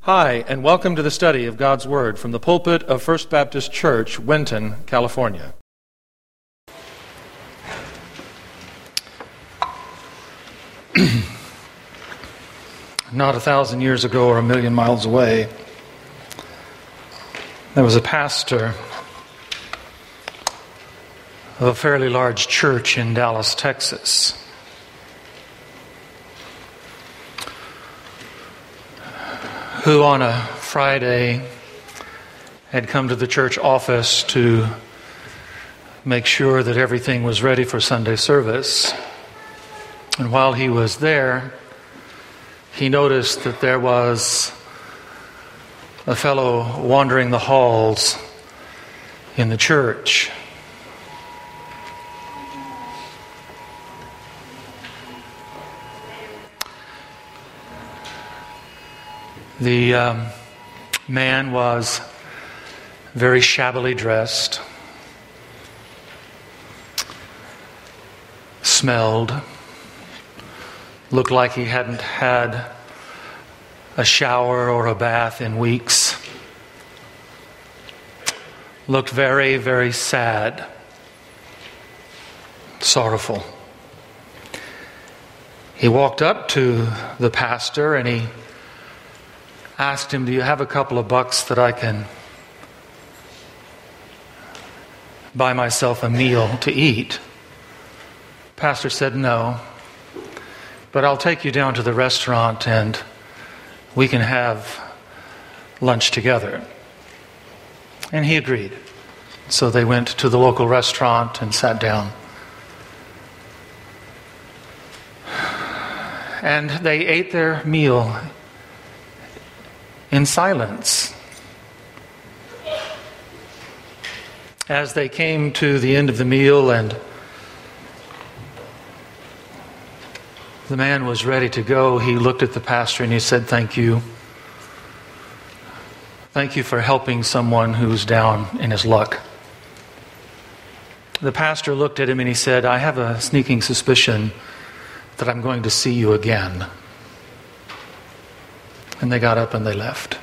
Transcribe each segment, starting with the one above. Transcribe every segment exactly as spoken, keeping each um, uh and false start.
Hi, and welcome to the study of God's Word from the pulpit of First Baptist Church, Winton, California. Not a thousand years ago or a million miles away, there was a pastor of a fairly large church in Dallas, Texas. Who on a Friday had come to the church office to make sure that everything was ready for Sunday service. And while he was there, he noticed that there was a fellow wandering the halls in the church. The um, man was very shabbily dressed, smelled, looked like he hadn't had a shower or a bath in weeks, looked very, very sad, sorrowful. He walked up to the pastor and he asked him, "Do you have a couple of bucks that I can buy myself a meal to eat?" Pastor said, "No, but I'll take you down to the restaurant and we can have lunch together." And he agreed. So they went to the local restaurant and sat down. And they ate their meal in silence. As they came to the end of the meal and the man was ready to go, he looked at the pastor and he said, "Thank you. Thank you for helping someone who's down in his luck." The pastor looked at him and he said, "I have a sneaking suspicion that I'm going to see you again." And they got up and they left.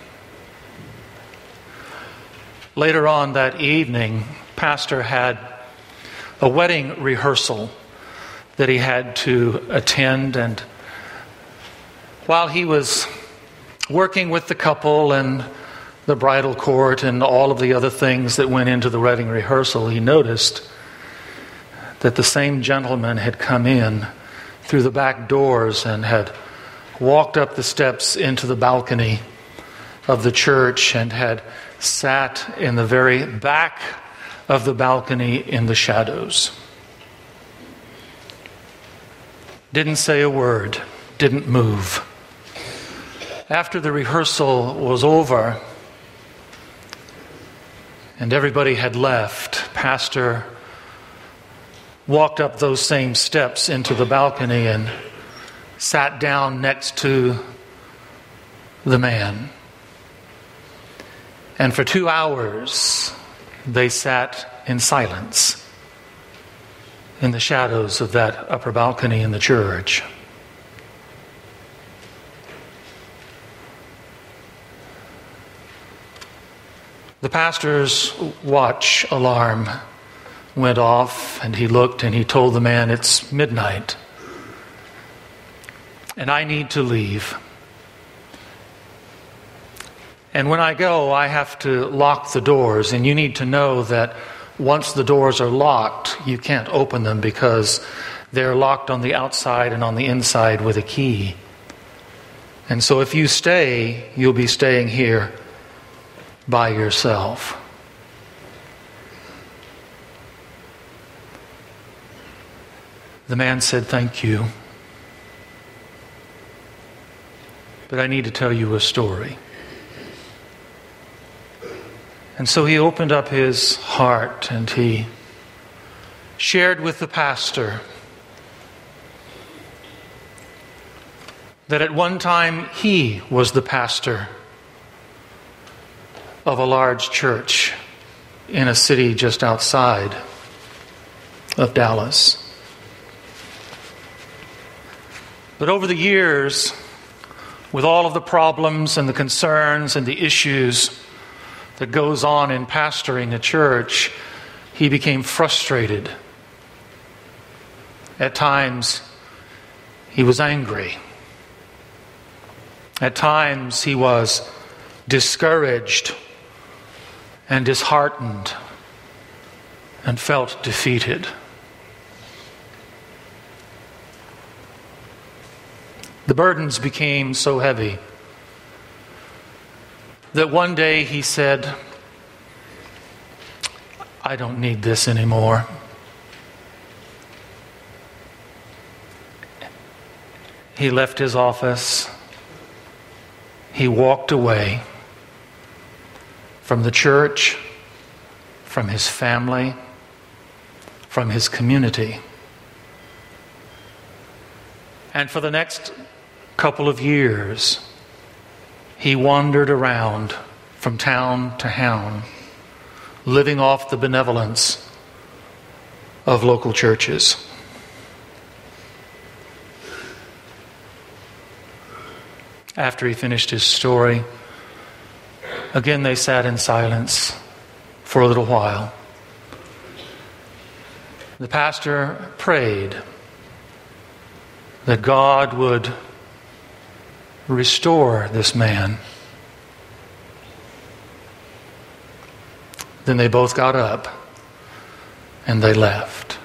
Later on that evening, Pastor had a wedding rehearsal that he had to attend. And while he was working with the couple and the bridal court and all of the other things that went into the wedding rehearsal, he noticed that the same gentleman had come in through the back doors and had walked up the steps into the balcony of the church and had sat in the very back of the balcony in the shadows. Didn't say a word, didn't move. After the rehearsal was over and everybody had left, Pastor walked up those same steps into the balcony and sat down next to the man. And for two hours, they sat in silence in the shadows of that upper balcony in the church. The pastor's watch alarm went off, and he looked and he told the man, "It's midnight, and I need to leave. And when I go, I have to lock the doors, and you need to know that once the doors are locked, you can't open them because they're locked on the outside and on the inside with a key. And so if you stay, you'll be staying here by yourself." The man said, "Thank you, but I need to tell you a story." And so he opened up his heart and he shared with the pastor that at one time he was the pastor of a large church in a city just outside of Dallas. But over the years, with all of the problems and the concerns and the issues that goes on in pastoring a church, he became frustrated. At times, he was angry. At times, he was discouraged and disheartened and felt defeated. The burdens became so heavy that one day he said, I don't need this anymore. He left his office. He walked away from the church, from his family, from his community. And for the next couple of years, he wandered around from town to town, living off the benevolence of local churches. After he finished his story, again they sat in silence for a little while. The pastor prayed that God would restore this man. Then they both got up and they left.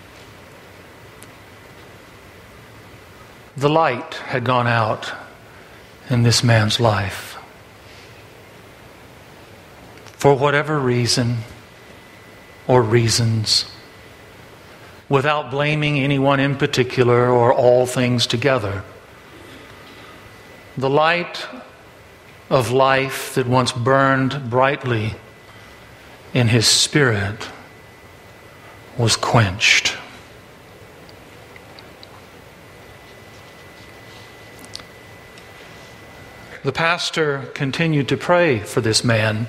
The light had gone out in this man's life. For whatever reason or reasons, without blaming anyone in particular or all things together, the light of life that once burned brightly in his spirit was quenched. The pastor continued to pray for this man,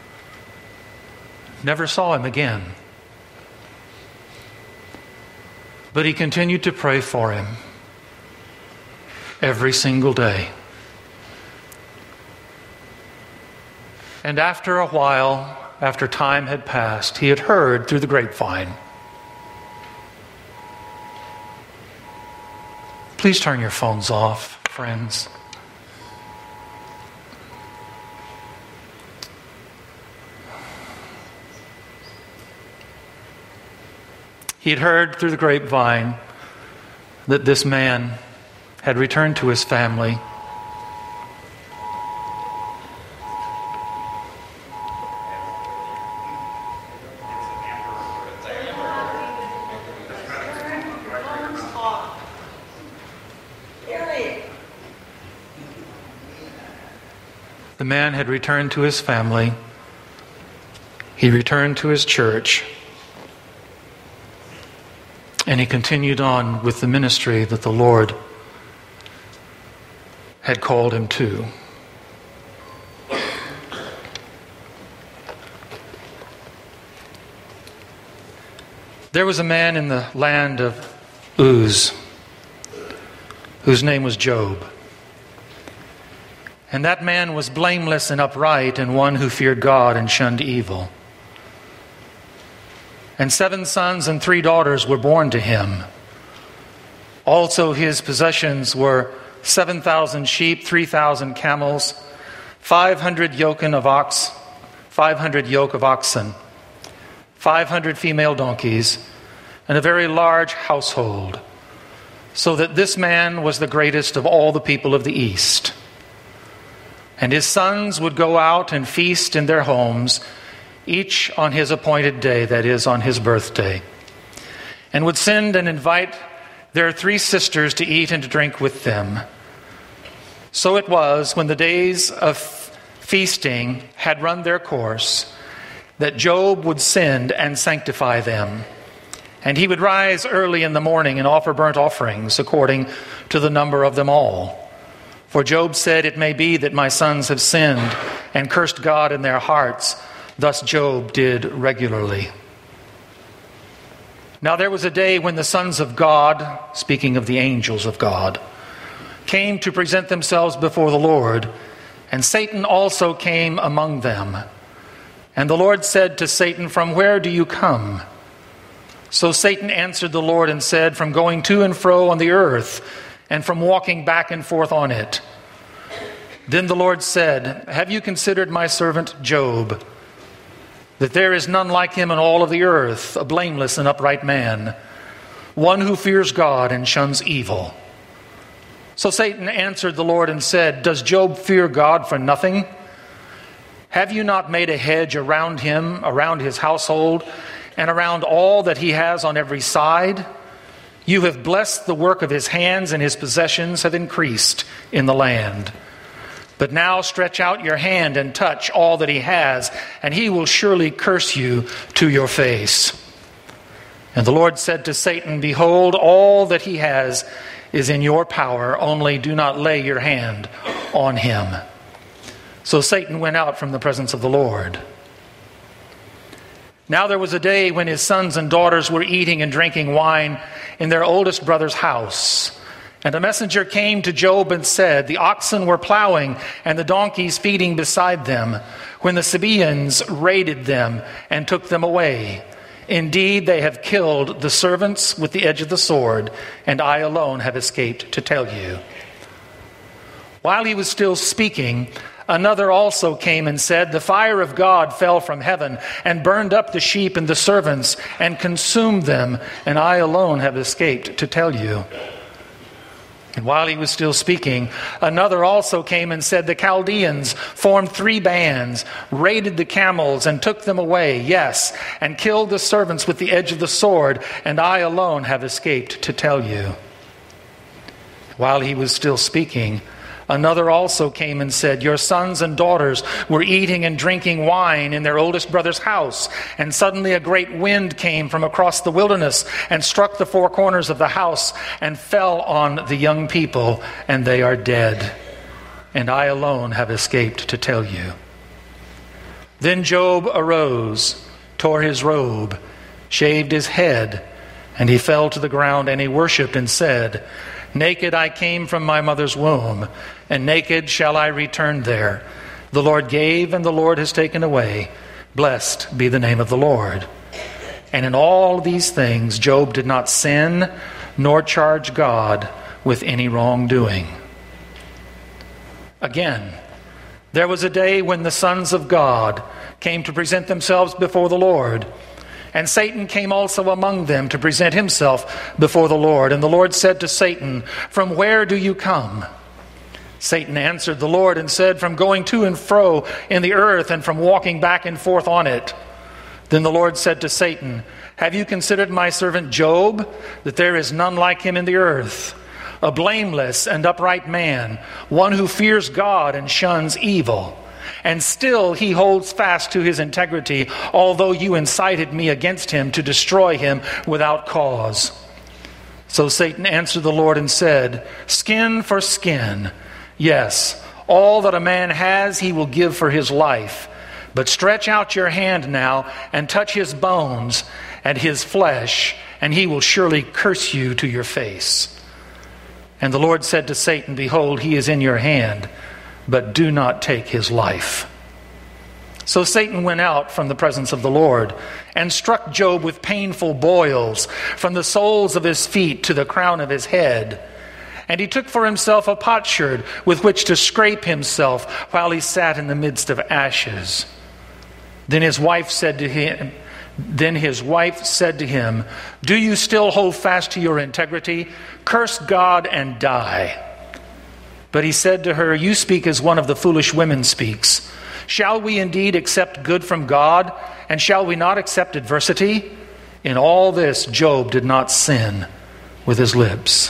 never saw him again. But he continued to pray for him every single day. And after a while, after time had passed, he had heard through the grapevine. Please turn your phones off, friends. He had heard through the grapevine that this man had returned to his family. The man had returned to his family. He returned to his church. And he continued on with the ministry that the Lord had called him to. There was a man in the land of Uz whose name was Job. And that man was blameless and upright, and one who feared God and shunned evil. And seven sons and three daughters were born to him. Also his possessions were seven thousand sheep, three thousand camels, five hundred yoken of ox, five hundred yoke of oxen, five hundred female donkeys, and a very large household, so that this man was the greatest of all the people of the East. And his sons would go out and feast in their homes, each on his appointed day, that is, on his birthday, and would send and invite their three sisters to eat and to drink with them. So it was, when the days of feasting had run their course, that Job would send and sanctify them. And he would rise early in the morning and offer burnt offerings according to the number of them all. For Job said, "It may be that my sons have sinned and cursed God in their hearts." Thus Job did regularly. Now there was a day when the sons of God, speaking of the angels of God, came to present themselves before the Lord, and Satan also came among them. And the Lord said to Satan, "From where do you come?" So Satan answered the Lord and said, "From going to and fro on the earth, and from walking back and forth on it." Then the Lord said, "Have you considered my servant Job, that there is none like him in all of the earth, a blameless and upright man, one who fears God and shuns evil?" So Satan answered the Lord and said, "Does Job fear God for nothing? Have you not made a hedge around him, around his household, and around all that he has on every side? You have blessed the work of his hands, and his possessions have increased in the land. But now stretch out your hand and touch all that he has, and he will surely curse you to your face." And the Lord said to Satan, "Behold, all that he has is in your power, only do not lay your hand on him." So Satan went out from the presence of the Lord. Now there was a day when his sons and daughters were eating and drinking wine in their oldest brother's house. And a messenger came to Job and said, "The oxen were plowing and the donkeys feeding beside them, when the Sabaeans raided them and took them away. Indeed, they have killed the servants with the edge of the sword, and I alone have escaped to tell you." While he was still speaking, another also came and said, "The fire of God fell from heaven and burned up the sheep and the servants and consumed them, and I alone have escaped to tell you." And while he was still speaking, another also came and said, "The Chaldeans formed three bands, raided the camels and took them away, yes, and killed the servants with the edge of the sword, and I alone have escaped to tell you." While he was still speaking, another also came and said, "Your sons and daughters were eating and drinking wine in their oldest brother's house, and suddenly a great wind came from across the wilderness and struck the four corners of the house and fell on the young people, and they are dead. And I alone have escaped to tell you." Then Job arose, tore his robe, shaved his head, and he fell to the ground, and he worshipped and said, "Naked I came from my mother's womb, and naked shall I return there. The Lord gave, and the Lord has taken away. Blessed be the name of the Lord." And in all these things Job did not sin, nor charge God with any wrongdoing. Again, there was a day when the sons of God came to present themselves before the Lord. And Satan came also among them to present himself before the Lord. And the Lord said to Satan, "From where do you come?" Satan answered the Lord and said, "From going to and fro in the earth, and from walking back and forth on it." Then the Lord said to Satan, "Have you considered my servant Job, that there is none like him in the earth, a blameless and upright man, one who fears God and shuns evil? And still he holds fast to his integrity, although you incited me against him to destroy him without cause." So Satan answered the Lord and said, "Skin for skin. Yes, all that a man has he will give for his life. But stretch out your hand now and touch his bones and his flesh, and he will surely curse you to your face." And the Lord said to Satan, "Behold, he is in your hand, but do not take his life." So Satan went out from the presence of the Lord and struck Job with painful boils from the soles of his feet to the crown of his head. And he took for himself a potsherd with which to scrape himself while he sat in the midst of ashes. Then his wife said to him, Then his wife said to him, "Do you still hold fast to your integrity? Curse God and die." But he said to her, "You speak as one of the foolish women speaks. Shall we indeed accept good from God, and shall we not accept adversity?" In all this Job did not sin with his lips.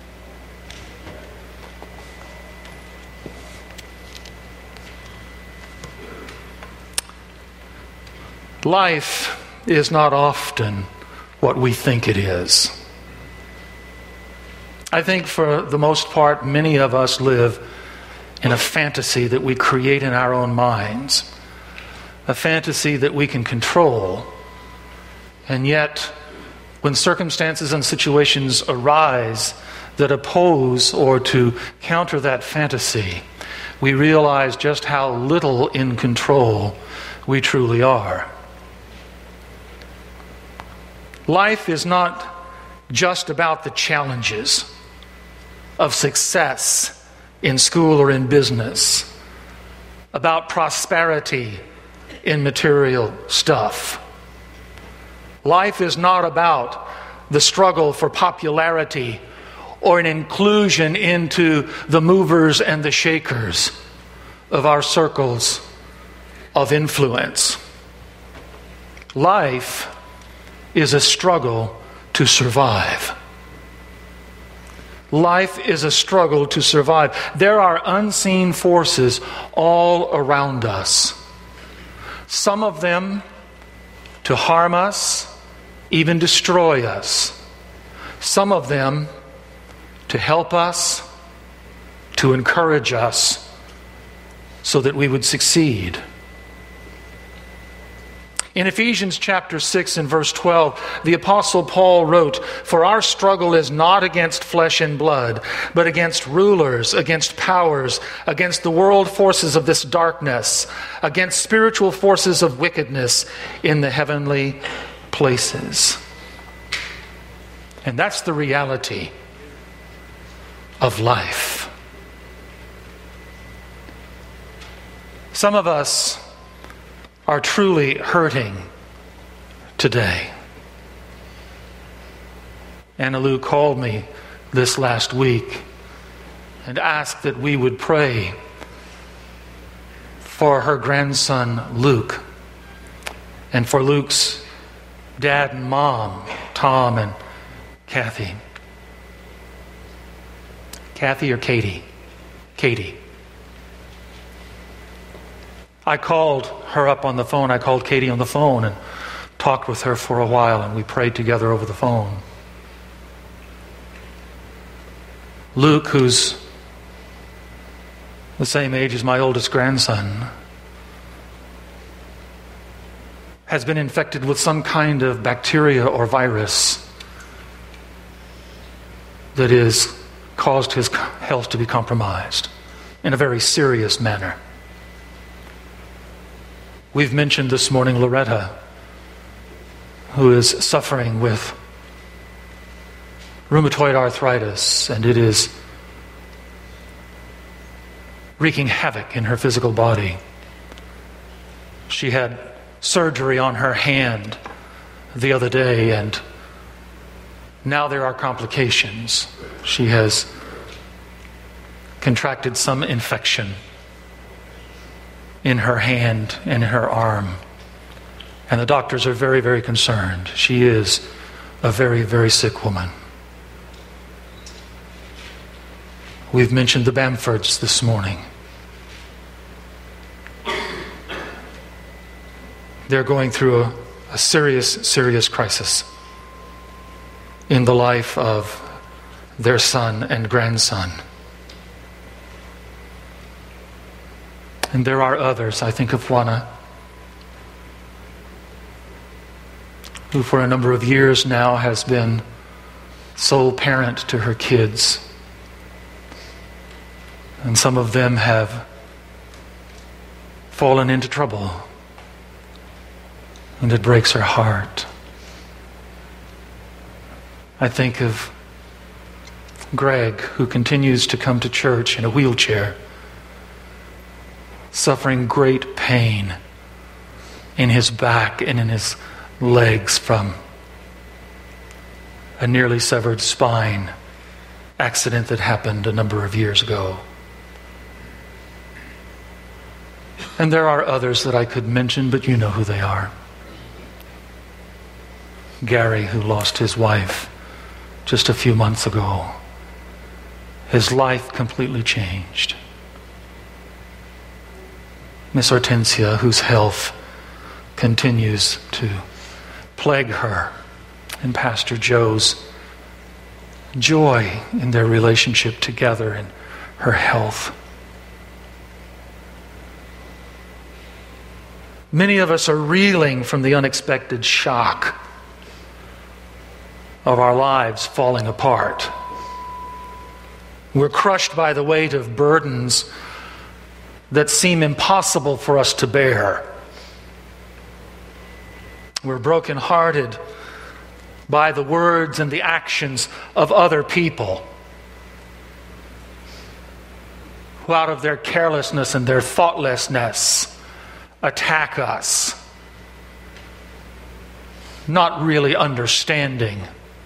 Life is not often what we think it is. I think for the most part, many of us live in a fantasy that we create in our own minds, a fantasy that we can control. And yet, when circumstances and situations arise that oppose or to counter that fantasy, we realize just how little in control we truly are. Life is not just about the challenges of success in school or in business, about prosperity in material stuff. Life is not about the struggle for popularity or an inclusion into the movers and the shakers of our circles of influence. Life is a struggle to survive. Life is a struggle to survive. There are unseen forces all around us. Some of them to harm us, even destroy us. Some of them to help us, to encourage us, so that we would succeed. In Ephesians chapter six and verse twelve, the Apostle Paul wrote, "For our struggle is not against flesh and blood, but against rulers, against powers, against the world forces of this darkness, against spiritual forces of wickedness in the heavenly places." And that's the reality of life. Some of us are truly hurting today. Anna Lou called me this last week and asked that we would pray for her grandson Luke and for Luke's dad and mom, Tom and Kathy. Kathy or Katie? Katie. I called her up on the phone. I called Katie on the phone and talked with her for a while, and we prayed together over the phone. Luke, who's the same age as my oldest grandson, has been infected with some kind of bacteria or virus that has caused his health to be compromised in a very serious manner. We've mentioned this morning Loretta, who is suffering with rheumatoid arthritis, and it is wreaking havoc in her physical body. She had surgery on her hand the other day, and now there are complications. She has contracted some infection in her hand and in her arm. And the doctors are very, very concerned. She is a very, very sick woman. We've mentioned the Bamfords this morning. They're going through a, a serious, serious crisis in the life of their son and grandson. And there are others. I think of Juana, who for a number of years now has been sole parent to her kids. And some of them have fallen into trouble. And it breaks her heart. I think of Greg, who continues to come to church in a wheelchair, suffering great pain in his back and in his legs from a nearly severed spine accident that happened a number of years ago. And there are others that I could mention, but you know who they are. Gary, who lost his wife just a few months ago. His life completely changed. Miss Hortensia, whose health continues to plague her, and Pastor Joe's joy in their relationship together and her health. Many of us are reeling from the unexpected shock of our lives falling apart. We're crushed by the weight of burdens that seem impossible for us to bear. We're brokenhearted by the words and the actions of other people who, out of their carelessness and their thoughtlessness, attack us, not really understanding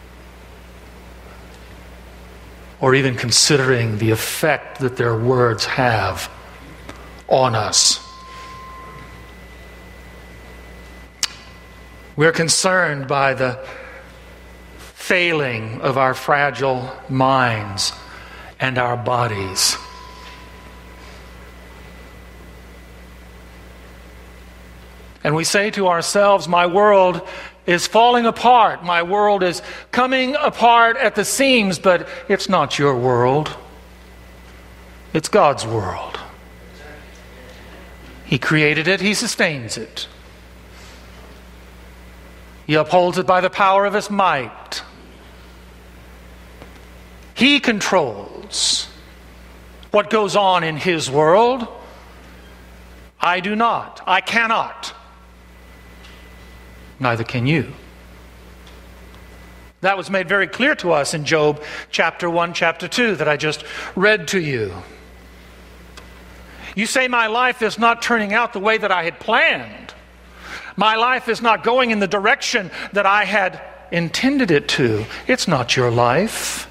or even considering the effect that their words have on us. We're concerned by the failing of our fragile minds and our bodies. And we say to ourselves, my world is falling apart. My world is coming apart at the seams, but it's not your world. It's God's world. He created it. He sustains it. He upholds it by the power of His might. He controls what goes on in His world. I do not. I cannot. Neither can you. That was made very clear to us in Job chapter one, chapter two that I just read to you. You say my life is not turning out the way that I had planned. My life is not going in the direction that I had intended it to. It's not your life.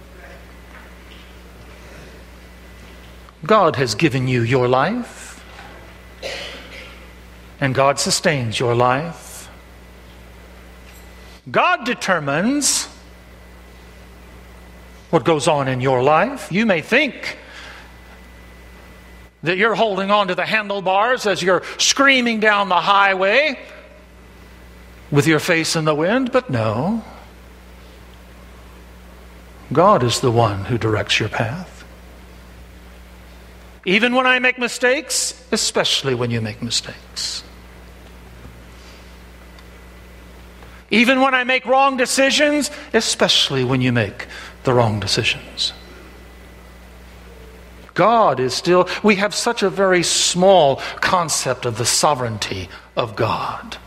God has given you your life, and God sustains your life. God determines what goes on in your life. You may think that you're holding on to the handlebars as you're screaming down the highway with your face in the wind, but no. God is the one who directs your path. Even when I make mistakes, especially when you make mistakes. Even when I make wrong decisions, especially when you make the wrong decisions. God is still, we have such a very small concept of the sovereignty of God.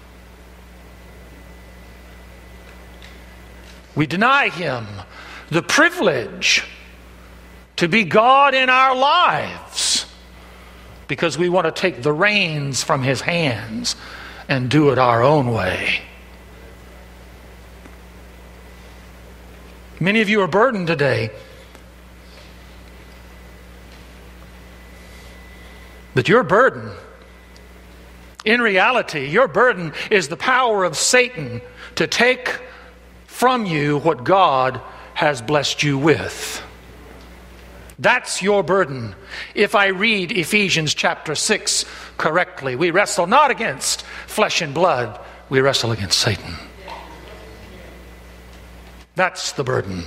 We deny Him the privilege to be God in our lives because we want to take the reins from His hands and do it our own way. Many of you are burdened today. But your burden, in reality, your burden is the power of Satan to take from you what God has blessed you with. That's your burden. If I read Ephesians chapter six correctly, we wrestle not against flesh and blood, we wrestle against Satan. That's the burden.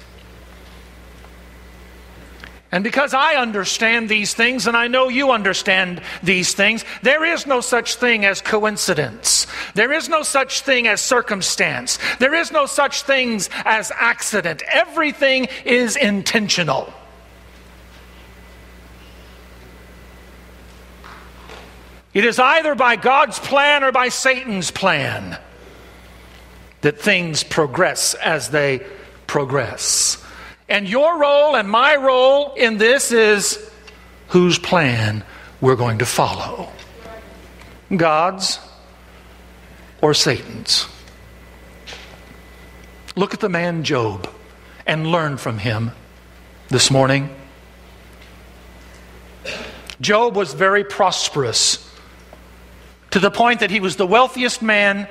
And because I understand these things, and I know you understand these things, there is no such thing as coincidence. There is no such thing as circumstance. There is no such things as accident. Everything is intentional. It is either by God's plan or by Satan's plan that things progress as they progress. And your role and my role in this is whose plan we're going to follow. God's or Satan's. Look at the man Job and learn from him this morning. Job was very prosperous to the point that he was the wealthiest man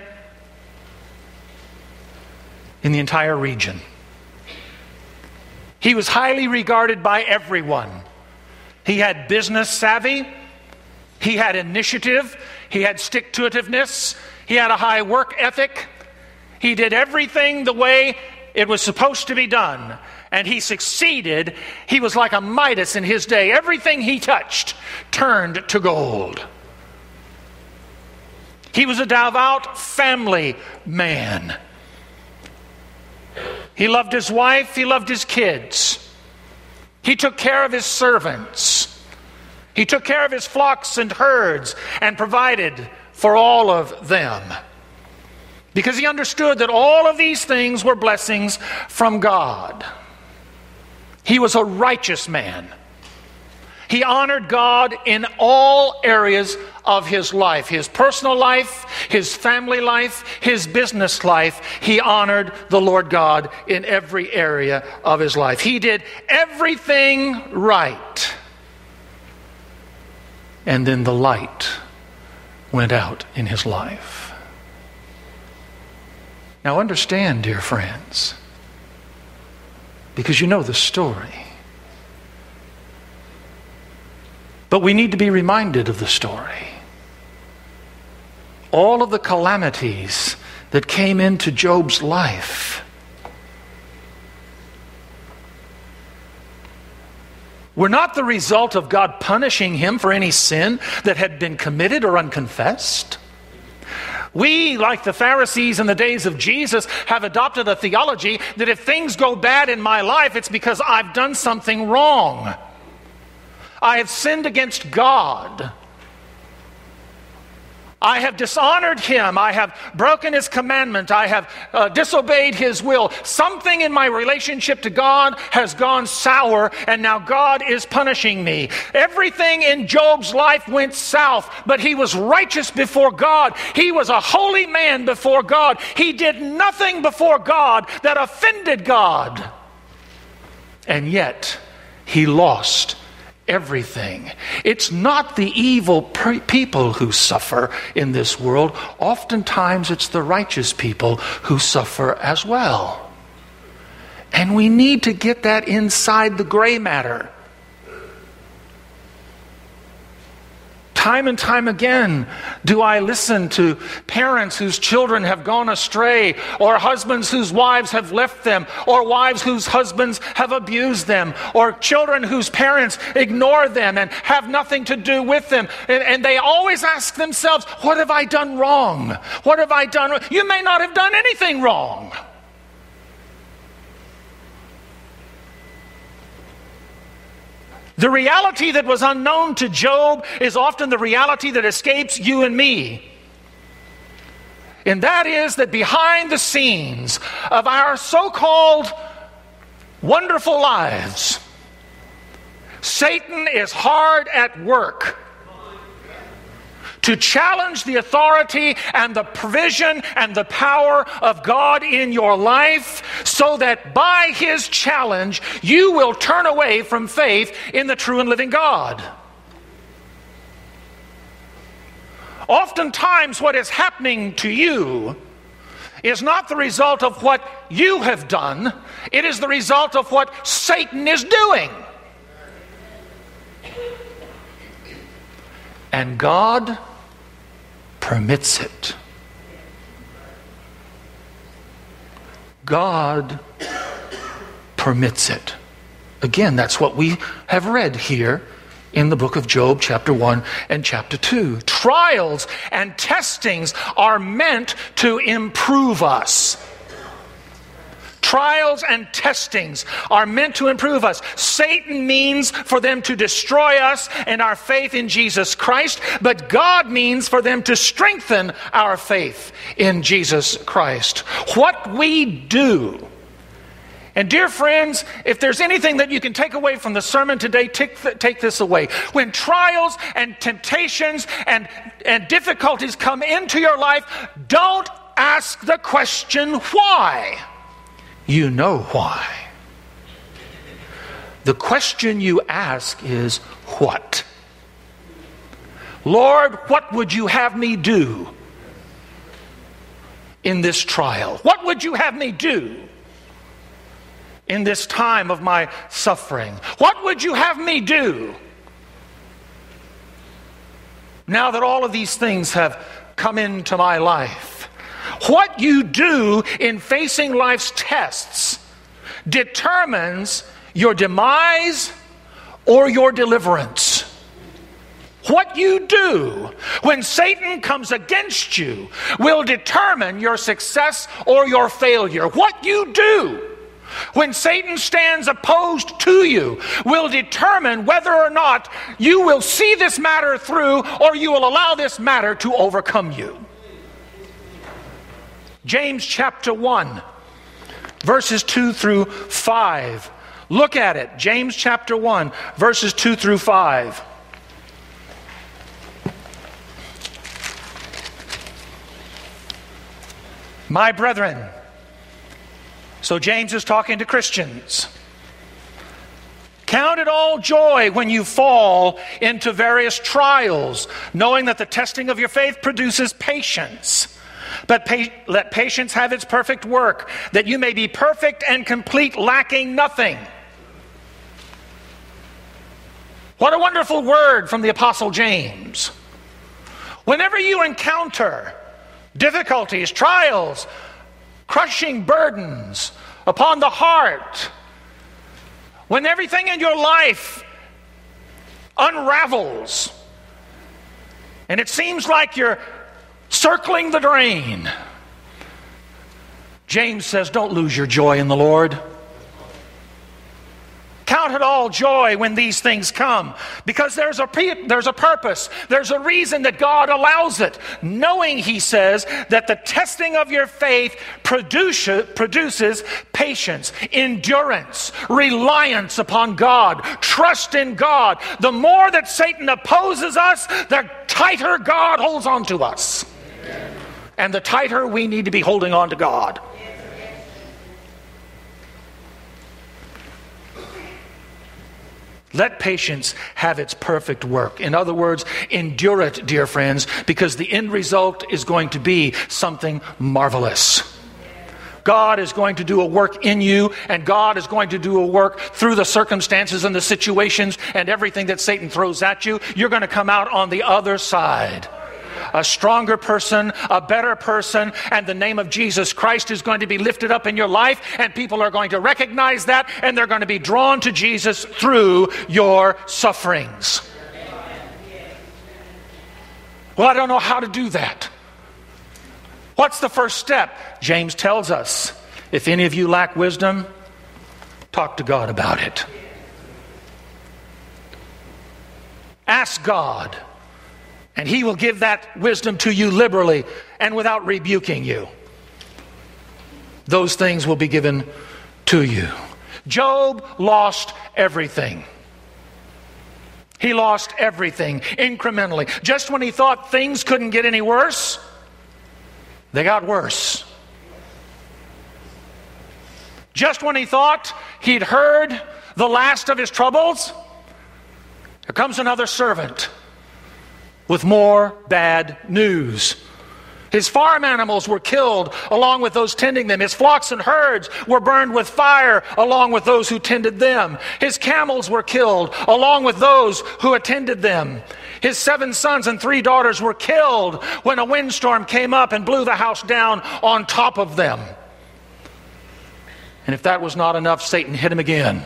in the entire region. He was highly regarded by everyone. He had business savvy. He had initiative. He had stick-to-itiveness. He had a high work ethic. He did everything the way it was supposed to be done. And he succeeded. He was like a Midas in his day. Everything he touched turned to gold. He was a devout family man. He loved his wife. He loved his kids. He took care of his servants. He took care of his flocks and herds and provided for all of them. Because he understood that all of these things were blessings from God. He was a righteous man. He honored God in all areas of his life. His personal life, his family life, his business life. He honored the Lord God in every area of his life. He did everything right. And then the light went out in his life. Now understand, dear friends, because you know the story. But we need to be reminded of the story. All of the calamities that came into Job's life were not the result of God punishing him for any sin that had been committed or unconfessed. We, like the Pharisees in the days of Jesus, have adopted a theology that if things go bad in my life, it's because I've done something wrong. I have sinned against God. I have dishonored him. I have broken his commandment. I have uh, disobeyed his will. Something in my relationship to God has gone sour, and now God is punishing me. Everything in Job's life went south, but he was righteous before God. He was a holy man before God. He did nothing before God that offended God. And yet, he lost everything. It's not the evil pre- people who suffer in this world. Oftentimes it's the righteous people who suffer as well. And we need to get that inside the gray matter. Time and time again, do I listen to parents whose children have gone astray, or husbands whose wives have left them, or wives whose husbands have abused them, or children whose parents ignore them and have nothing to do with them. And, and they always ask themselves, what have I done wrong? What have I done wrong? You may not have done anything wrong. The reality that was unknown to Job is often the reality that escapes you and me. And that is that behind the scenes of our so-called wonderful lives, Satan is hard at work to challenge the authority and the provision and the power of God in your life, so that by his challenge you will turn away from faith in the true and living God. Oftentimes what is happening to you is not the result of what you have done, it is the result of what Satan is doing. And God permits it. God permits it. Again, that's what we have read here in the book of Job, chapter one and chapter two. Trials and testings are meant to improve us. Trials and testings are meant to improve us. Satan means for them to destroy us and our faith in Jesus Christ, but God means for them to strengthen our faith in Jesus Christ. What we do, and dear friends, if there's anything that you can take away from the sermon today, take, th- take this away. When trials and temptations and, and difficulties come into your life, don't ask the question, why? You know why. The question you ask is, what? Lord, what would you have me do in this trial? What would you have me do in this time of my suffering? What would you have me do now that all of these things have come into my life? What you do in facing life's tests determines your demise or your deliverance. What you do when Satan comes against you will determine your success or your failure. What you do when Satan stands opposed to you, will determine whether or not you will see this matter through or you will allow this matter to overcome you. James chapter one, verses two through five. Look at it. James chapter one, verses two through five. My brethren, so James is talking to Christians, count it all joy when you fall into various trials, knowing that the testing of your faith produces patience. But pa- let patience have its perfect work, that you may be perfect and complete, lacking nothing. What a wonderful word from the Apostle James. Whenever you encounter difficulties, trials, crushing burdens upon the heart, when everything in your life unravels and it seems like you're circling the drain, James says, don't lose your joy in the Lord. Count it all joy when these things come, because there's a there's a purpose, there's a reason that God allows it, knowing, he says, that the testing of your faith produce, produces patience, endurance, reliance upon God, trust in God. The more that Satan opposes us, the tighter God holds on to us. And the tighter we need to be holding on to God. Let patience have its perfect work. In other words, endure it, dear friends, because the end result is going to be something marvelous. God is going to do a work in you, and God is going to do a work through the circumstances and the situations and everything that Satan throws at you. You're going to come out on the other side. A stronger person, a better person, and the name of Jesus Christ is going to be lifted up in your life, and people are going to recognize that, and they're going to be drawn to Jesus through your sufferings. Well, I don't know how to do that. What's the first step? James tells us, if any of you lack wisdom, talk to God about it. Ask God, and he will give that wisdom to you liberally and without rebuking you. Those things will be given to you. Job lost everything. He lost everything incrementally. Just when he thought things couldn't get any worse, they got worse. Just when he thought he'd heard the last of his troubles, here comes another servant with more bad news. His farm animals were killed along with those tending them. His flocks and herds were burned with fire along with those who tended them. His camels were killed along with those who attended them. His seven sons and three daughters were killed when a windstorm came up and blew the house down on top of them. And if that was not enough, Satan hit him again.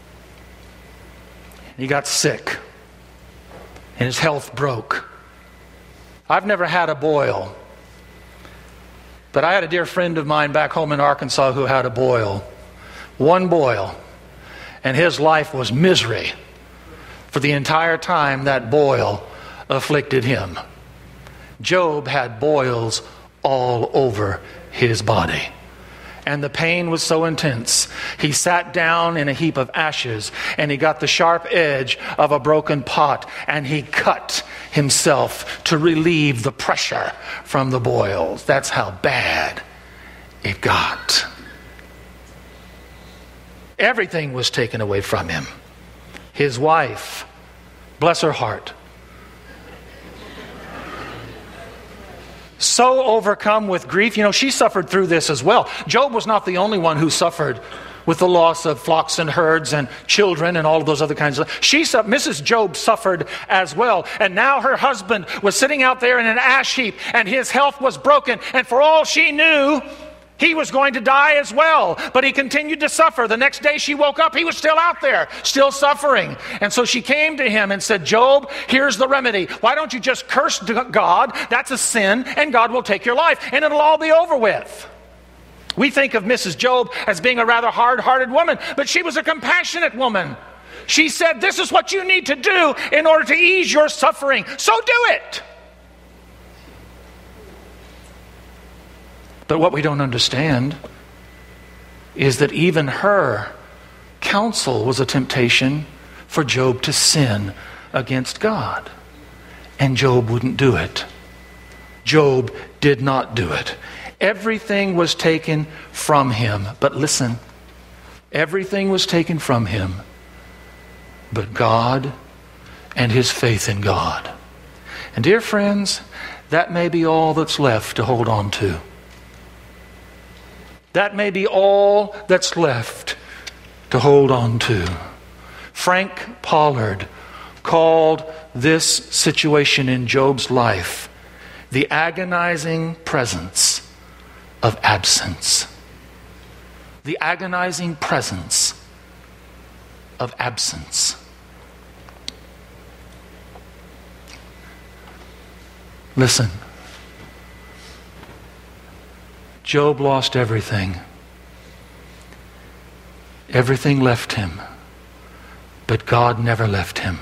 He got sick, and his health broke. I've never had a boil, but I had a dear friend of mine back home in Arkansas who had a boil. One boil, and his life was misery for the entire time that boil afflicted him. Job had boils all over his body. And the pain was so intense, he sat down in a heap of ashes, and he got the sharp edge of a broken pot, and he cut himself to relieve the pressure from the boils. That's how bad it got. Everything was taken away from him. His wife, bless her heart, so overcome with grief. You know, she suffered through this as well. Job was not the only one who suffered with the loss of flocks and herds and children and all of those other kinds of things. She, Missus Job suffered as well. And now her husband was sitting out there in an ash heap, and his health was broken. And for all she knew, he was going to die as well. But he continued to suffer. The next day she woke up, he was still out there, still suffering. And so she came to him and said, Job, here's the remedy. Why don't you just curse God? That's a sin, and God will take your life, and it'll all be over with. We think of Missus Job as being a rather hard-hearted woman, but she was a compassionate woman. She said, this is what you need to do in order to ease your suffering, so do it. But what we don't understand is that even her counsel was a temptation for Job to sin against God. And Job wouldn't do it. Job did not do it. Everything was taken from him. But listen, everything was taken from him but God and his faith in God. And dear friends, that may be all that's left to hold on to. That may be all that's left to hold on to. Frank Pollard called this situation in Job's life the agonizing presence of absence. The agonizing presence of absence. Listen. Job lost everything. Everything left him. But God never left him.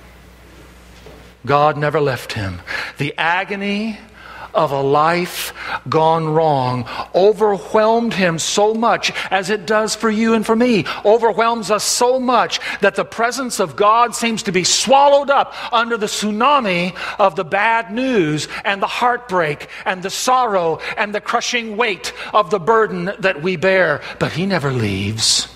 God never left him. The agony of a life gone wrong overwhelmed him so much, as it does for you and for me, overwhelms us so much that the presence of God seems to be swallowed up under the tsunami of the bad news and the heartbreak and the sorrow and the crushing weight of the burden that we bear. But he never leaves.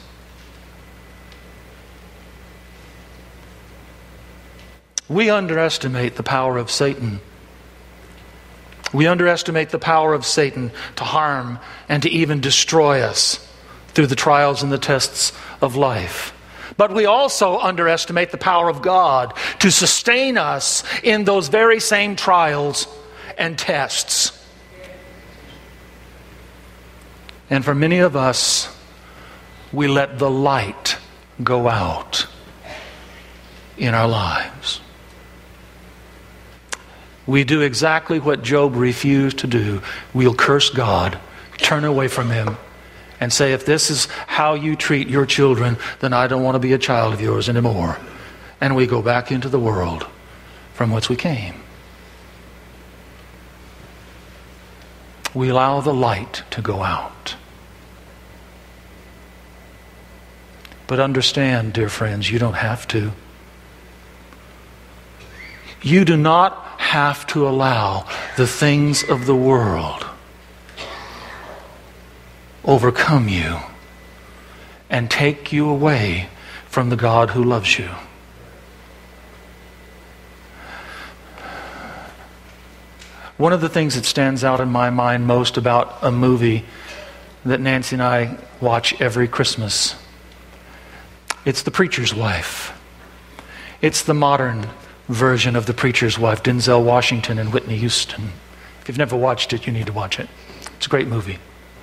We underestimate the power of Satan. We underestimate the power of Satan to harm and to even destroy us through the trials and the tests of life. But we also underestimate the power of God to sustain us in those very same trials and tests. And for many of us, we let the light go out in our lives. We do exactly what Job refused to do. We'll curse God, turn away from him, and say, if this is how you treat your children, then I don't want to be a child of yours anymore. And we go back into the world from whence we came. We allow the light to go out. But understand, dear friends, you don't have to. You do not have to allow the things of the world overcome you and take you away from the God who loves you. One of the things that stands out in my mind most about a movie that Nancy and I watch every Christmas, it's The Preacher's Wife. It's the modern version of The Preacher's Wife, Denzel Washington and Whitney Houston. If you've never watched it, you need to watch it. It's a great movie.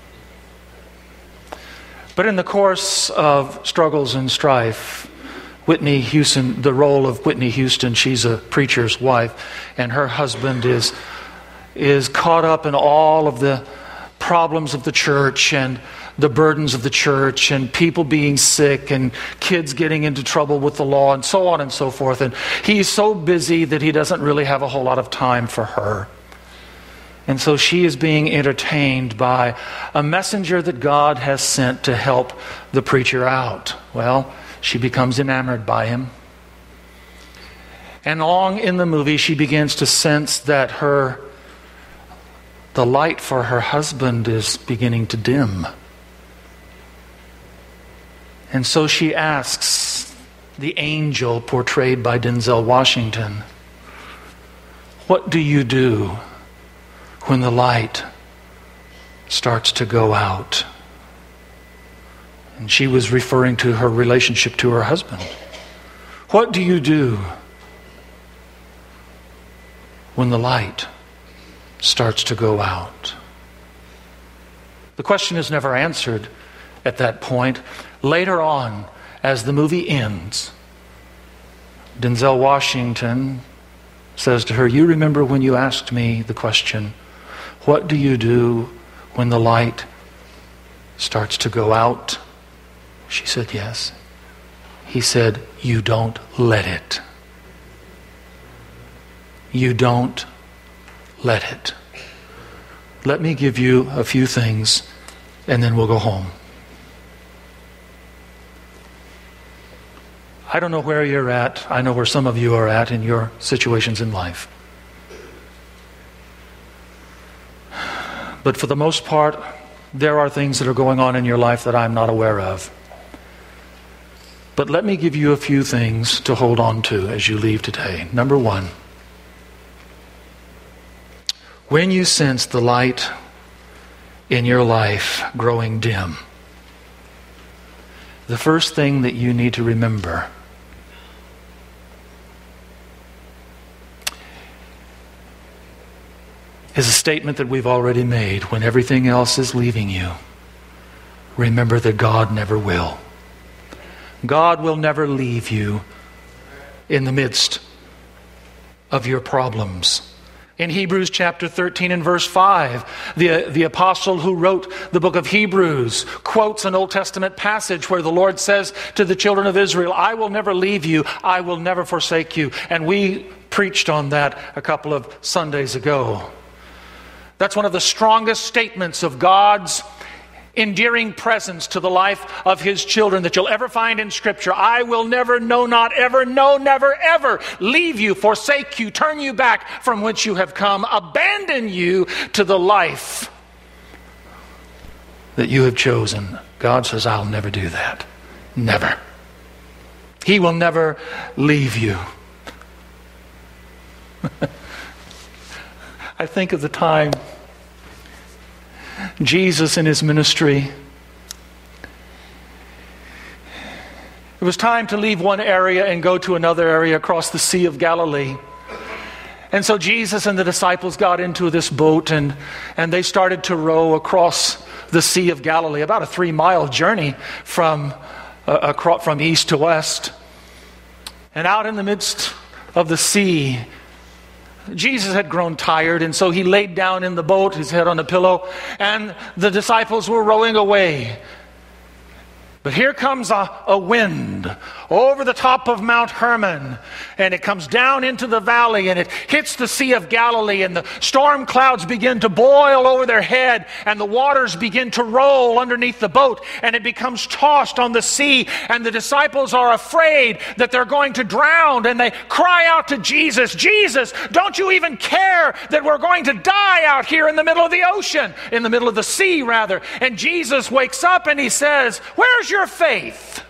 But in the course of struggles and strife, Whitney Houston, the role of Whitney Houston, she's a preacher's wife, and her husband is, is caught up in all of the problems of the church and the burdens of the church and people being sick and kids getting into trouble with the law and so on and so forth. And he's so busy that he doesn't really have a whole lot of time for her. And so she is being entertained by a messenger that God has sent to help the preacher out. Well, she becomes enamored by him. And along in the movie, she begins to sense that her, the light for her husband is beginning to dim. And so she asks the angel portrayed by Denzel Washington, what do you do when the light starts to go out? And she was referring to her relationship to her husband. What do you do when the light starts to go out? The question is never answered at that point. Later on, as the movie ends, Denzel Washington says to her, you remember when you asked me the question, what do you do when the light starts to go out. She said, yes. He said, you don't let it. You don't let it. Let me give you a few things, and then we'll go home. I don't know where you're at. I know where some of you are at in your situations in life. But for the most part, there are things that are going on in your life that I'm not aware of. But let me give you a few things to hold on to as you leave today. Number one, when you sense the light in your life growing dim, the first thing that you need to remember is a statement that we've already made. When everything else is leaving you, remember that God never will. God will never leave you in the midst of your problems. In Hebrews chapter thirteen and verse five, the, the apostle who wrote the book of Hebrews quotes an Old Testament passage where the Lord says to the children of Israel, I will never leave you, I will never forsake you. And we preached on that a couple of Sundays ago. That's one of the strongest statements of God's endearing presence to the life of His children that you'll ever find in Scripture. I will never, no, not ever, no, never, ever leave you, forsake you, turn you back from whence you have come, abandon you to the life that you have chosen. God says, I'll never do that. Never. He will never leave you. I think of the time Jesus in His ministry. It was time to leave one area and go to another area across the Sea of Galilee. And so Jesus and the disciples got into this boat and, and they started to row across the Sea of Galilee, about a three-mile journey from, uh, across, from east to west. And out in the midst of the sea, Jesus had grown tired, and so He laid down in the boat, his head on a pillow, and the disciples were rowing away. But here comes a, a wind over the top of Mount Hermon, and it comes down into the valley, and it hits the Sea of Galilee, and the storm clouds begin to boil over their head, and the waters begin to roll underneath the boat, and it becomes tossed on the sea, and the disciples are afraid that they're going to drown, and they cry out to Jesus, Jesus, don't you even care that we're going to die out here in the middle of the ocean, in the middle of the sea rather? And Jesus wakes up and He says, where's your faith?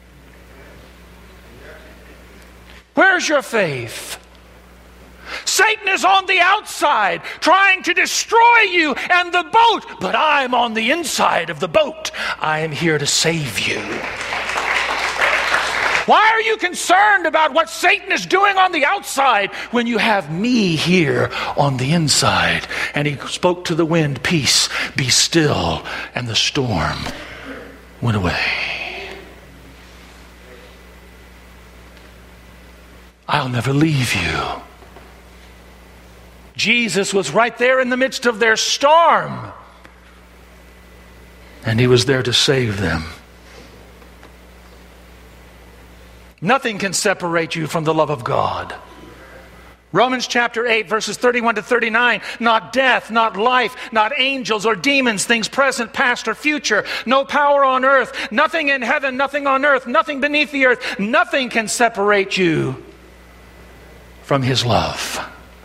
Where's your faith? Satan is on the outside trying to destroy you and the boat, but I'm on the inside of the boat. I am here to save you. Why are you concerned about what Satan is doing on the outside when you have me here on the inside? And He spoke to the wind, peace, be still, and the storm went away. I'll never leave you. Jesus was right there in the midst of their storm, and He was there to save them. Nothing can separate you from the love of God. Romans chapter eight, verses thirty-one to thirty-nine, not death, not life, not angels or demons, things present, past, or future, no power on earth, nothing in heaven, nothing on earth, nothing beneath the earth, nothing can separate you from His love.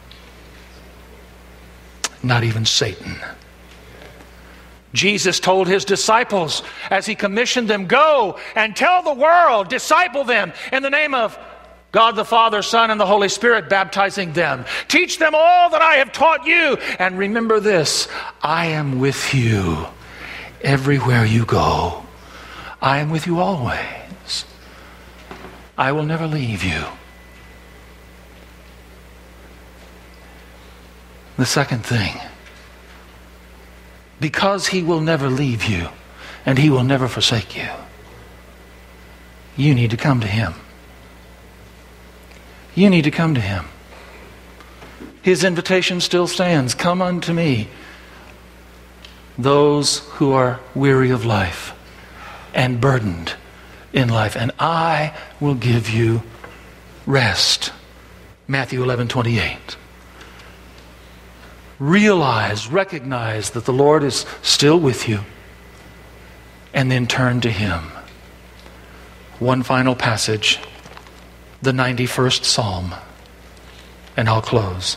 Not even Satan. Jesus told His disciples as He commissioned them, go and tell the world, disciple them in the name of God the Father, Son, and the Holy Spirit, baptizing them. Teach them all that I have taught you. And remember this, I am with you everywhere you go. I am with you always. I will never leave you. The second thing, because He will never leave you and He will never forsake you, you need to come to Him. You need to come to Him. His invitation still stands. Come unto me, those who are weary of life and burdened in life, and I will give you rest. Matthew eleven twenty-eight. Realize, recognize that the Lord is still with you, and then turn to Him. One final passage, the ninety-first Psalm, and I'll close.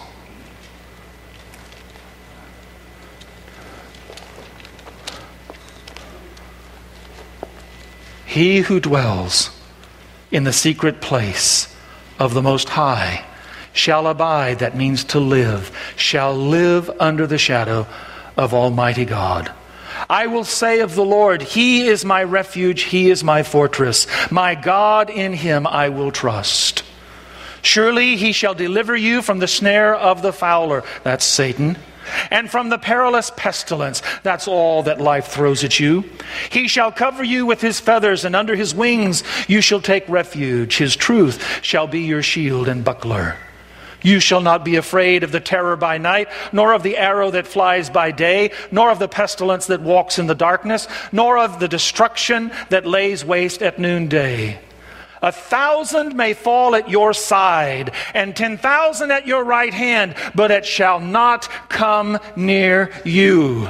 He who dwells in the secret place of the Most High shall abide, that means to live, shall live under the shadow of Almighty God. I will say of the Lord, He is my refuge, He is my fortress. My God, in Him I will trust. Surely He shall deliver you from the snare of the fowler, that's Satan, and from the perilous pestilence, that's all that life throws at you. He shall cover you with His feathers, and under His wings you shall take refuge. His truth shall be your shield and buckler. You shall not be afraid of the terror by night, nor of the arrow that flies by day, nor of the pestilence that walks in the darkness, nor of the destruction that lays waste at noonday. A thousand may fall at your side, and ten thousand at your right hand, but it shall not come near you.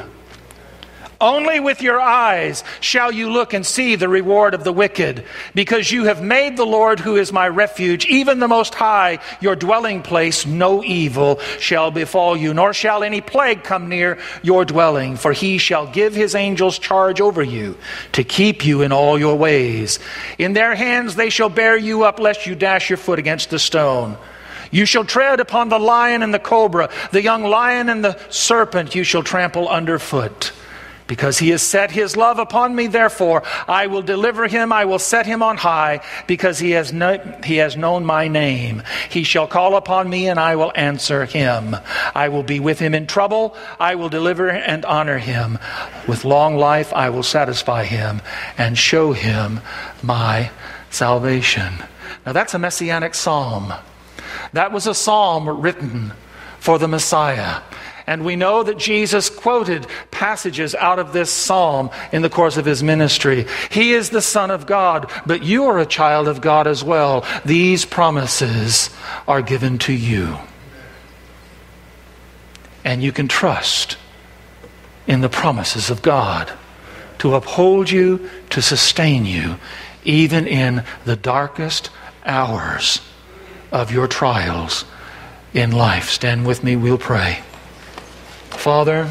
Only with your eyes shall you look and see the reward of the wicked, because you have made the Lord, who is my refuge, even the Most High, your dwelling place. No evil shall befall you, nor shall any plague come near your dwelling. For He shall give His angels charge over you, to keep you in all your ways. In their hands they shall bear you up, lest you dash your foot against a stone. You shall tread upon the lion and the cobra, the young lion and the serpent you shall trample underfoot. Because He has set His love upon me, therefore I will deliver him. I will set him on high, because he has kn- he has known my name. He shall call upon me, and I will answer him. I will be with him in trouble. I will deliver and honor him. With long life I will satisfy him and show him my salvation. Now that's a messianic psalm. That was a psalm written for the Messiah. And we know that Jesus quoted passages out of this psalm in the course of His ministry. He is the Son of God, but you are a child of God as well. These promises are given to you. And you can trust in the promises of God to uphold you, to sustain you, even in the darkest hours of your trials in life. Stand with me, we'll pray. Father,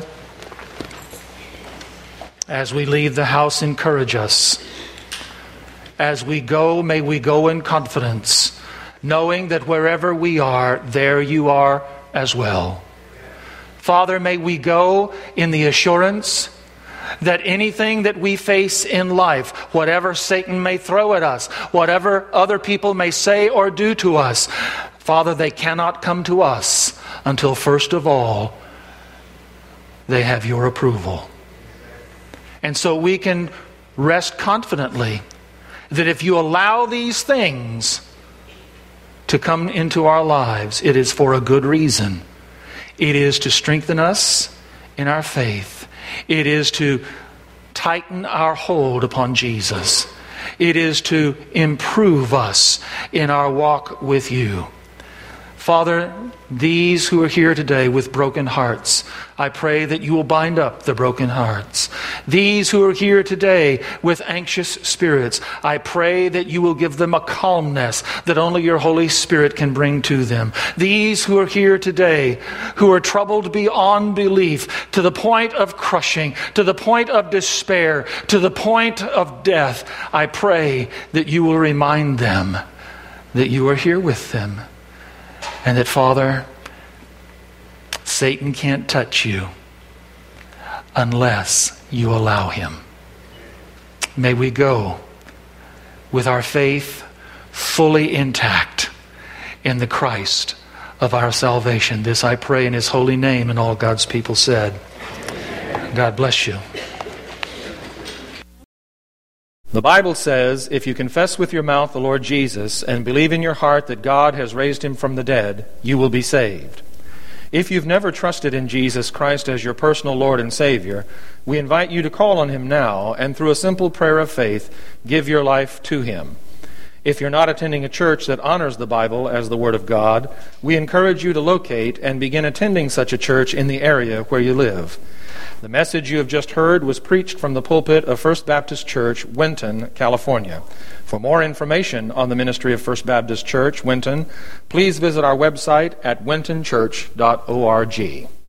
as we leave the house, encourage us. As we go, may we go in confidence, knowing that wherever we are, there you are as well. Father, may we go in the assurance that anything that we face in life, whatever Satan may throw at us, whatever other people may say or do to us, Father, they cannot come to us until first of all, they have your approval. And so we can rest confidently that if you allow these things to come into our lives, it is for a good reason. It is to strengthen us in our faith. It is to tighten our hold upon Jesus. It is to improve us in our walk with you. Father, these who are here today with broken hearts, I pray that you will bind up the broken hearts. These who are here today with anxious spirits, I pray that you will give them a calmness that only your Holy Spirit can bring to them. These who are here today who are troubled beyond belief, to the point of crushing, to the point of despair, to the point of death, I pray that you will remind them that you are here with them. And that, Father, Satan can't touch you unless you allow him. May we go with our faith fully intact in the Christ of our salvation. This I pray in His holy name, and all God's people said. God bless you. The Bible says, if you confess with your mouth the Lord Jesus and believe in your heart that God has raised him from the dead, you will be saved. If you've never trusted in Jesus Christ as your personal Lord and Savior, we invite you to call on Him now and through a simple prayer of faith, give your life to Him. If you're not attending a church that honors the Bible as the Word of God, we encourage you to locate and begin attending such a church in the area where you live. The message you have just heard was preached from the pulpit of First Baptist Church, Winton, California. For more information on the ministry of First Baptist Church, Winton, please visit our website at winton church dot org.